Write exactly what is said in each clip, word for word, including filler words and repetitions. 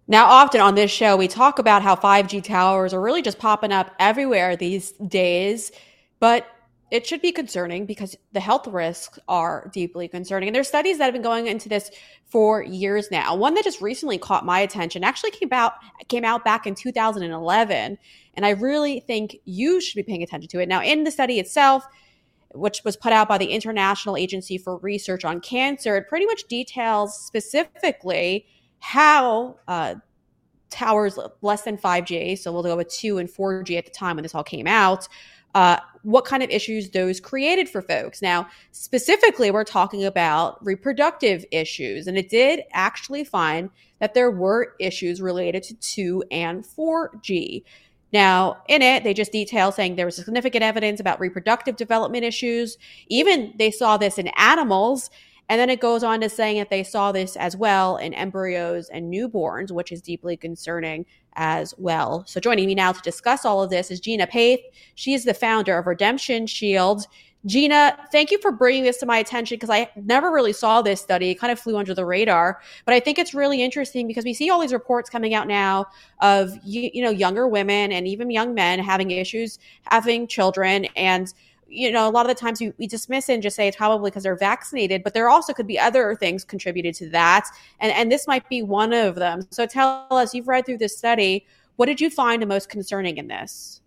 Now, often on this show, we talk about how five G towers are really just popping up everywhere these days, but it should be concerning because the health risks are deeply concerning. And there's studies that have been going into this for years now. One that just recently caught my attention actually came out came out back in two thousand eleven, and I really think you should be paying attention to it. Now, in the study itself, which was put out by the International Agency for Research on Cancer, it pretty much details specifically how uh, towers less than five G, so we'll go with two and four G at the time when this all came out, uh, what kind of issues those created for folks. Now, specifically, we're talking about reproductive issues, and it did actually find that there were issues related to two and four G. Now, in it, they just detail saying there was significant evidence about reproductive development issues. Even they saw this in animals. And then it goes on to saying that they saw this as well in embryos and newborns, which is deeply concerning as well. So joining me now to discuss all of this is Gina Paeth. She is the founder of Redemption Shield. Gina, thank you for bringing this to my attention because I never really saw this study. It kind of flew under the radar, but I think it's really interesting because we see all these reports coming out now of, you, you know, younger women and even young men having issues having children. And you know, a lot of the times we, we dismiss it and just say it's probably because they're vaccinated, but there also could be other things contributed to that. And, and this might be one of them. So tell us, you've read through this study. What did you find the most concerning in this?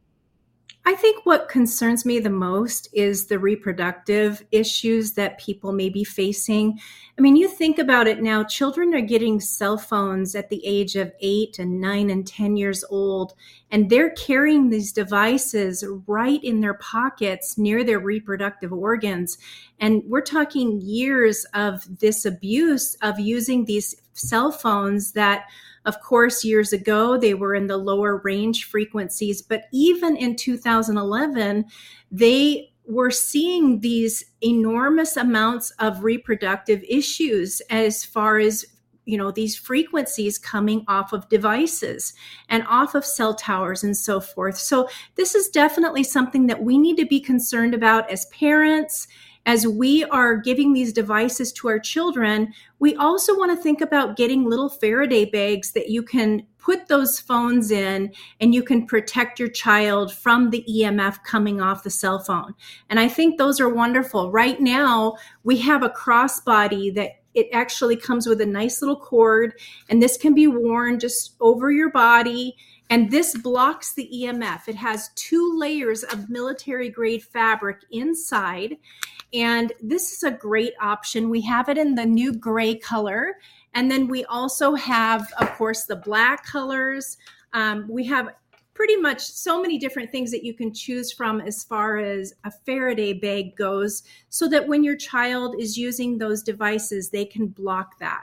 I think what concerns me the most is the reproductive issues that people may be facing. I mean, you think about it now, children are getting cell phones at the age of eight and nine and ten years old, and they're carrying these devices right in their pockets near their reproductive organs. And we're talking years of this abuse of using these cell phones that, of course, years ago, they were in the lower range frequencies, but even in two thousand eleven, they were seeing these enormous amounts of reproductive issues as far as, you know, these frequencies coming off of devices and off of cell towers and so forth. So this is definitely something that we need to be concerned about as parents. As we are giving these devices to our children, we also want to think about getting little Faraday bags that you can put those phones in and you can protect your child from the E M F coming off the cell phone. And I think those are wonderful. Right now, we have a crossbody that it actually comes with a nice little cord, and this can be worn just over your body. And this blocks the E M F. It has two layers of military grade fabric inside. And this is a great option. We have it in the new gray color. And then we also have, of course, the black colors. Um, we have pretty much so many different things that you can choose from as far as a Faraday bag goes, so that when your child is using those devices, they can block that.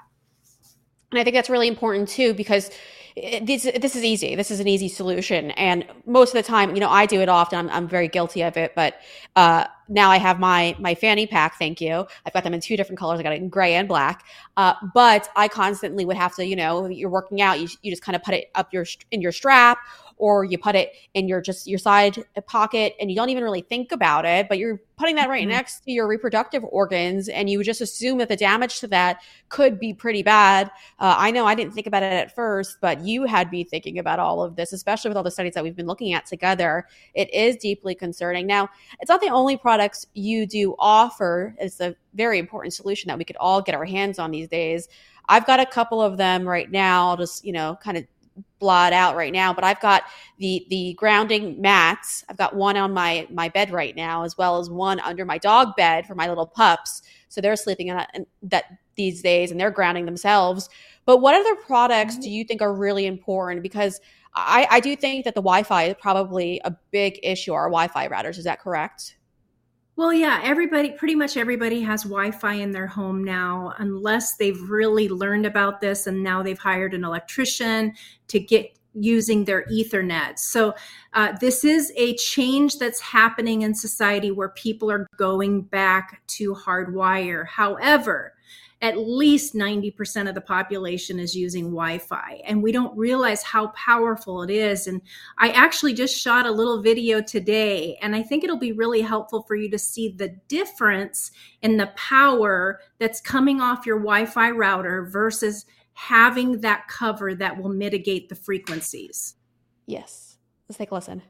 And I think that's really important too, because this, this is easy. This is an easy solution. And most of the time, you know, I do it often. I'm, I'm very guilty of it. But uh, now I have my my fanny pack. Thank you. I've got them in two different colors. I got it in gray and black. Uh, but I constantly would have to, you know, you're working out. You, you just kind of put it up your in your strap, or you put it in your just your side pocket, and you don't even really think about it, but you're putting that right mm-hmm. next to your reproductive organs, and you would just assume that the damage to that could be pretty bad. Uh, I know I didn't think about it at first, but you had me thinking about all of this, especially with all the studies that we've been looking at together. It is deeply concerning. Now, it's not the only products you do offer. It's a very important solution that we could all get our hands on these days. I've got a couple of them right now. I'll just, you know, kind of blot out right now, but I've got the the grounding mats. I've got one on my my bed right now, as well as one under my dog bed for my little pups. So they're sleeping in that these days, and they're grounding themselves. But what other products do you think are really important? Because I, I do think that the Wi-Fi is probably a big issue, our Wi-Fi routers. Is that correct? Well, yeah, everybody, pretty much everybody has Wi-Fi in their home now, unless they've really learned about this and now they've hired an electrician to get using their Ethernet. So uh, this is a change that's happening in society where people are going back to hardwire. However, at least ninety percent of the population is using Wi-Fi, and we don't realize how powerful it is. And I actually just shot a little video today, and I think it'll be really helpful for you to see the difference in the power that's coming off your Wi-Fi router versus having that cover that will mitigate the frequencies. Yes. Let's take a listen.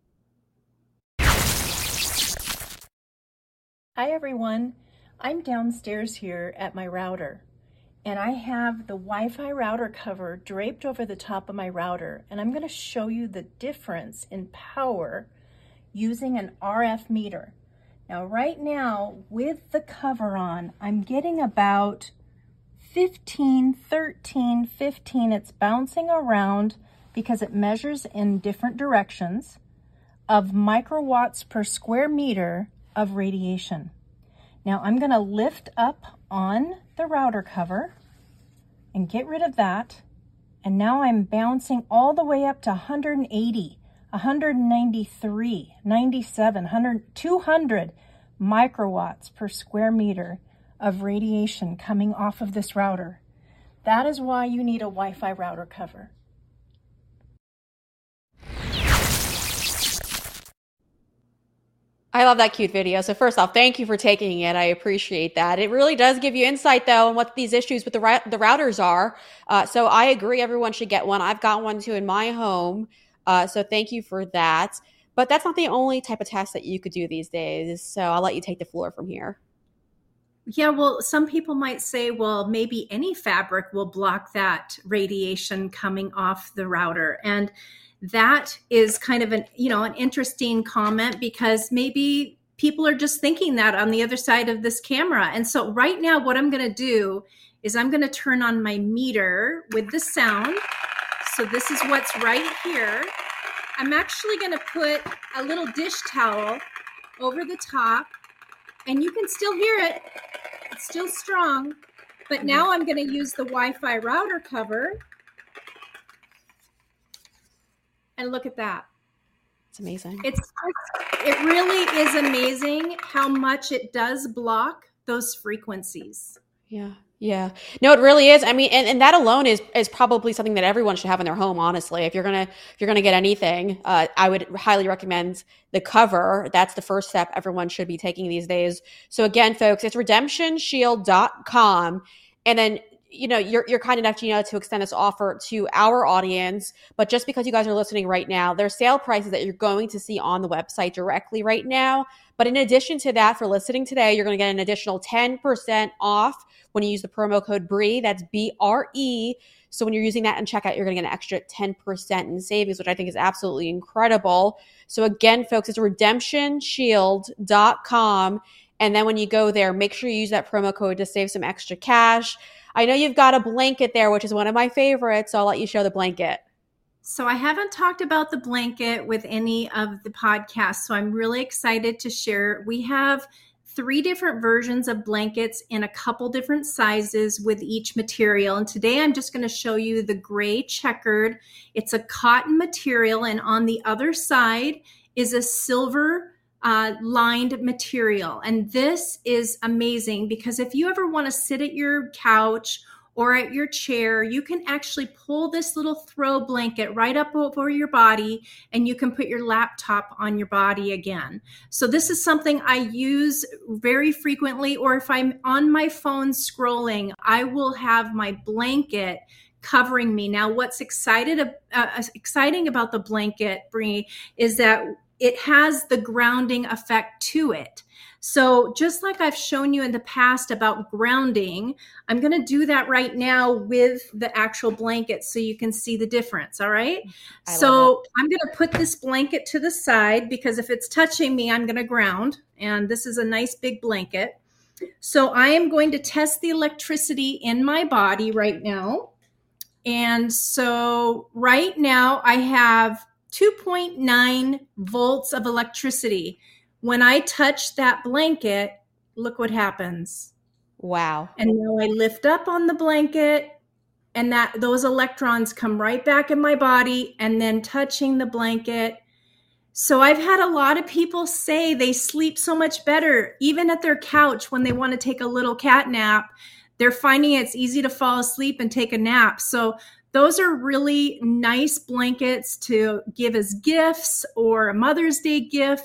Hi everyone, I'm downstairs here at my router and I have the Wi-Fi router cover draped over the top of my router, and I'm going to show you the difference in power using an R F meter. Now right now with the cover on, I'm getting about fifteen, thirteen, fifteen, it's bouncing around because it measures in different directions of microwatts per square meter of radiation. Now I'm going to lift up on the router cover and get rid of that. And now I'm bouncing all the way up to one hundred eighty, one ninety-three, ninety-seven, one hundred, two hundred microwatts per square meter of radiation coming off of this router. That is why you need a Wi-Fi router cover. I love that cute video. So first off, thank you for taking it. I appreciate that. It really does give you insight, though, on what these issues with the ra- the routers are. Uh, so I agree everyone should get one. I've got one, too, in my home. Uh, so thank you for that. But that's not the only type of test that you could do these days. So I'll let you take the floor from here. Yeah, well, some people might say, well, maybe any fabric will block that radiation coming off the router. And that is kind of an, you know, an interesting comment, because maybe people are just thinking that on the other side of this camera. And so right now, what I'm going to do is I'm going to turn on my meter with the sound. So this is what's right here. I'm actually going to put a little dish towel over the top, and you can still hear it. It's still strong. But now I'm going to use the Wi-Fi router cover. And look at that. It's amazing. It's it really is amazing how much it does block those frequencies. Yeah. Yeah. No, it really is. I mean, and, and that alone is is probably something that everyone should have in their home, honestly. If you're gonna if you're gonna get anything, uh, I would highly recommend the cover. That's the first step everyone should be taking these days. So again, folks, it's redemption shield dot com. And then you know, you're you're kind enough, Gina, to extend this offer to our audience. But just because you guys are listening right now, there's sale prices that you're going to see on the website directly right now. But in addition to that, for listening today, you're going to get an additional ten percent off when you use the promo code B R E. That's B R E. So when you're using that in checkout, you're going to get an extra ten percent in savings, which I think is absolutely incredible. So again, folks, it's redemption shield dot com. And then when you go there, make sure you use that promo code to save some extra cash. I know you've got a blanket there, which is one of my favorites, so I'll let you show the blanket. So I haven't talked about the blanket with any of the podcasts, so I'm really excited to share. We have three different versions of blankets in a couple different sizes with each material. And today I'm just going to show you the gray checkered. It's a cotton material, and on the other side is a silver Uh, lined material. And this is amazing because if you ever want to sit at your couch or at your chair, you can actually pull this little throw blanket right up over your body, and you can put your laptop on your body again. So this is something I use very frequently, or if I'm on my phone scrolling, I will have my blanket covering me. Now, what's excited, uh, exciting about the blanket, Bree, is that it has the grounding effect to it. So just like I've shown you in the past about grounding, I'm going to do that right now with the actual blanket so you can see the difference. All right. I so I'm going to put this blanket to the side because if it's touching me, I'm going to ground. And this is a nice big blanket. So I am going to test the electricity in my body right now. And so right now I have two point nine volts of electricity. When I touch that blanket, look what happens. Wow. And now I lift up on the blanket, and that those electrons come right back in my body and then touching the blanket. So I've had a lot of people say they sleep so much better, even at their couch when they want to take a little cat nap. They're finding it's easy to fall asleep and take a nap. So those are really nice blankets to give as gifts or a Mother's Day gift.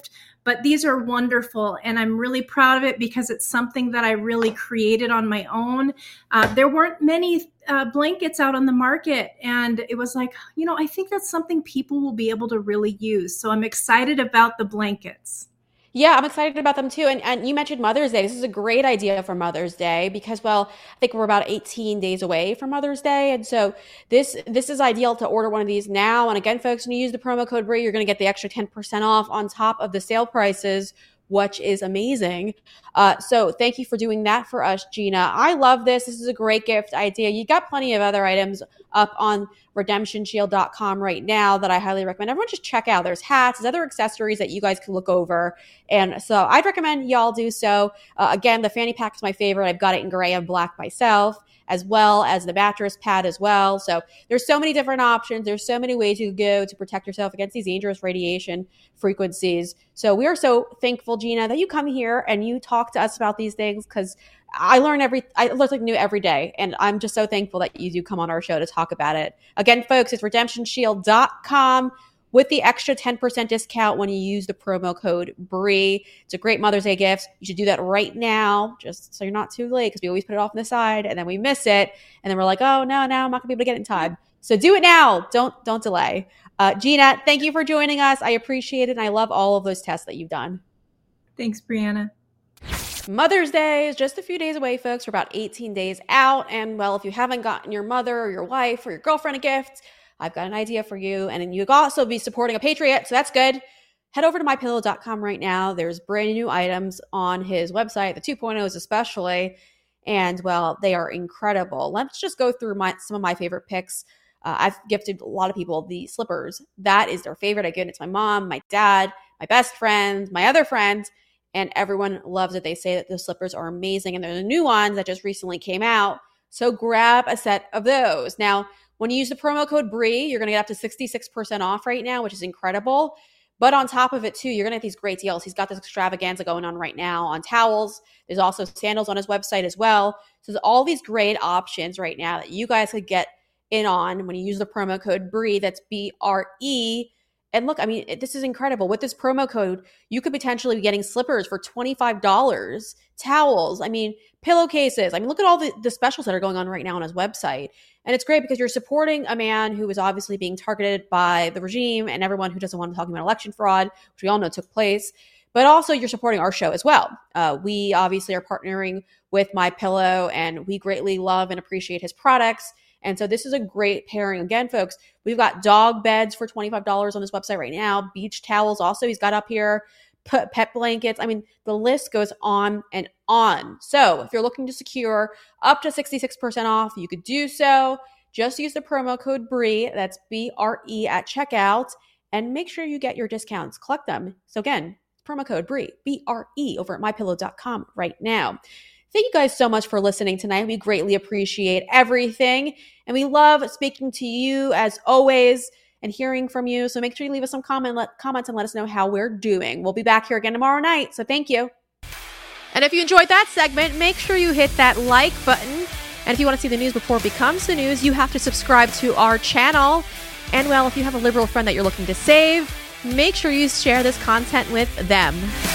but these are wonderful. And I'm really proud of it because it's something that I really created on my own. Uh, there weren't many uh, blankets out on the market. And it was like, you know, I think that's something people will be able to really use. So I'm excited about the blankets. Yeah, I'm excited about them too. And, and you mentioned Mother's Day. This is a great idea for Mother's Day because, well, I think we're about eighteen days away from Mother's Day. And so this this is ideal to order one of these now. And again, folks, when you use the promo code B R I E, you're going to get the extra ten percent off on top of the sale prices, which is amazing. Uh, so thank you for doing that for us, Gina. I love this. This is a great gift idea. You got plenty of other items up on redemption shield dot com right now that I highly recommend. Everyone just check out. There's hats, there's other accessories that you guys can look over. And so I'd recommend y'all do so. Uh, again, the fanny pack is my favorite. I've got it in gray and black myself, as well as the mattress pad as well. So there's so many different options. There's so many ways you can go to protect yourself against these dangerous radiation frequencies. So we are so thankful, Gina, that you come here and you talk to us about these things because I learn every, I learn something new every day. And I'm just so thankful that you do come on our show to talk about it. Again, folks, it's redemption shield dot com with the extra ten percent discount when you use the promo code B R I E. It's a great Mother's Day gift. You should do that right now, just so you're not too late, because we always put it off on the side and then we miss it. And then we're like, oh, no, now I'm not gonna be able to get it in time. So do it now. Don't, don't delay. Uh, Gina, thank you for joining us. I appreciate it. And I love all of those tests that you've done. Thanks, Brianna. Mother's Day is just a few days away, folks. We're about eighteen days out. And well, if you haven't gotten your mother or your wife or your girlfriend a gift, I've got an idea for you. And you can also be supporting a Patriot, so that's good. Head over to my pillow dot com right now. There's brand new items on his website, the two point ohs especially. And well, they are incredible. Let's just go through my some of my favorite picks. Uh, I've gifted a lot of people the slippers. That is their favorite. I give it to my mom, my dad, my best friend, my other friend. And everyone loves it. They say that the slippers are amazing. And they're the new ones that just recently came out. So grab a set of those. Now, when you use the promo code B R I E, you're going to get up to sixty-six percent off right now, which is incredible. But on top of it, too, you're going to get these great deals. He's got this extravaganza going on right now on towels. There's also sandals on his website as well. So there's all these great options right now that you guys could get in on when you use the promo code B R I E. That's B R E. And look, I mean, this is incredible. With this promo code, you could potentially be getting slippers for twenty-five dollars, towels, I mean, pillowcases. I mean, look at all the, the specials that are going on right now on his website. And it's great because you're supporting a man who is obviously being targeted by the regime and everyone who doesn't want to talk about election fraud, which we all know took place. But also you're supporting our show as well. Uh, we obviously are partnering with MyPillow, and we greatly love and appreciate his products. And so this is a great pairing. Again, folks, we've got dog beds for twenty-five dollars on his website right now. Beach towels also he's got up here. Pet blankets. I mean, the list goes on and on. So if you're looking to secure up to sixty-six percent off, you could do so. Just use the promo code B R I E. That's B R E at checkout. And make sure you get your discounts. Collect them. So again, promo code B R I E, B R E, over at my pillow dot com right now. Thank you guys so much for listening tonight. We greatly appreciate everything. And we love speaking to you as always and hearing from you. So make sure you leave us some comment, let, comments and let us know how we're doing. We'll be back here again tomorrow night. So thank you. And if you enjoyed that segment, make sure you hit that like button. And if you want to see the news before it becomes the news, you have to subscribe to our channel. And well, if you have a liberal friend that you're looking to save, make sure you share this content with them.